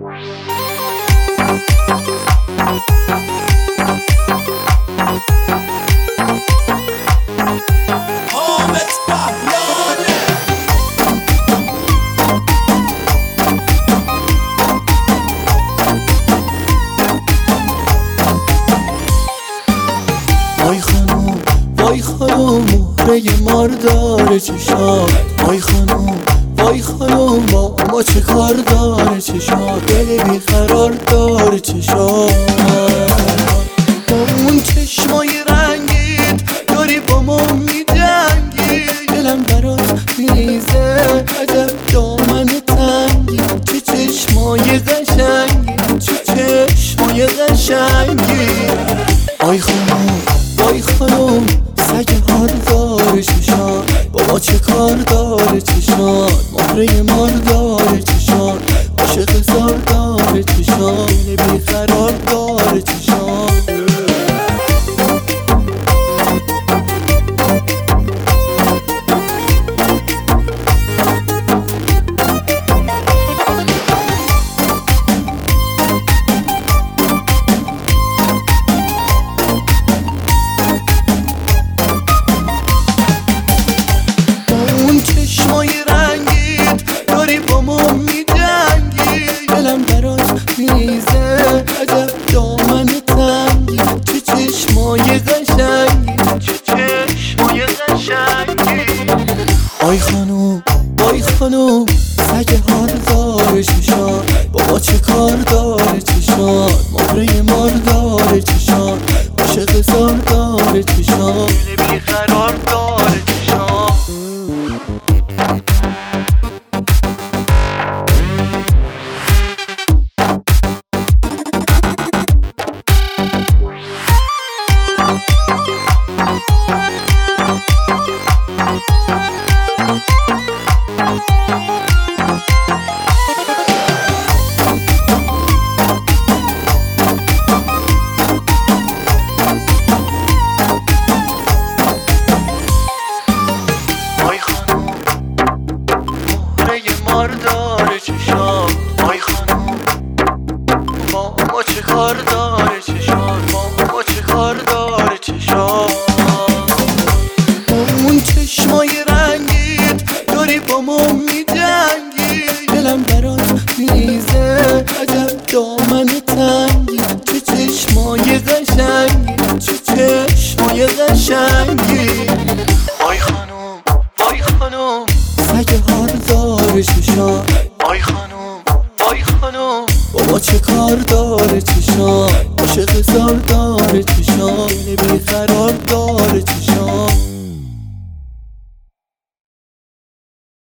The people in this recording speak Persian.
وای خانوم مهره مار داره چشات، وای خانوم وای خانوم با ما چه کار داره چشات، دل بیقرار داره چشات. با اون چشمای رنگیت داری با ما میجنگی، دلم برات میریزه عجب دامن تنگی، چه چشمای قشنگی چه چشمای قشنگی. وای خانوم وای خانوم سگ حال داره چشات، بابا چه کار داره چشات، مهره مار داره چشات، عاشق زار داره چشات، بیقرار داره چشات. چشمای رنگیت داری با ما میجنگی، دلم برات میریزه عجب دامن تنگی، چه چشمای قشنگی چه چشمای قشنگی. وای خانوم وای خانوم سگ حال داره چشات، بابا چه کار داره چشات، مهره مار داره چشات، عاشق زار داره چشات، بیقرار داره چشات. مار داره چشات، وای خانوم با ما چه کار داره چشات، با ما چه کار داره چشات. اون چشمای رنگیت داری با ما میجنگی، دلم برات میریزه عجب دامن تنگی، چه چشمای قشنگی چه چشمای قشنگی. وای خانوم وای خانوم سگ حال داره چشات، وای خانوم وای خانوم بابا چه کار داره چشات، عاشق زار داره چشات.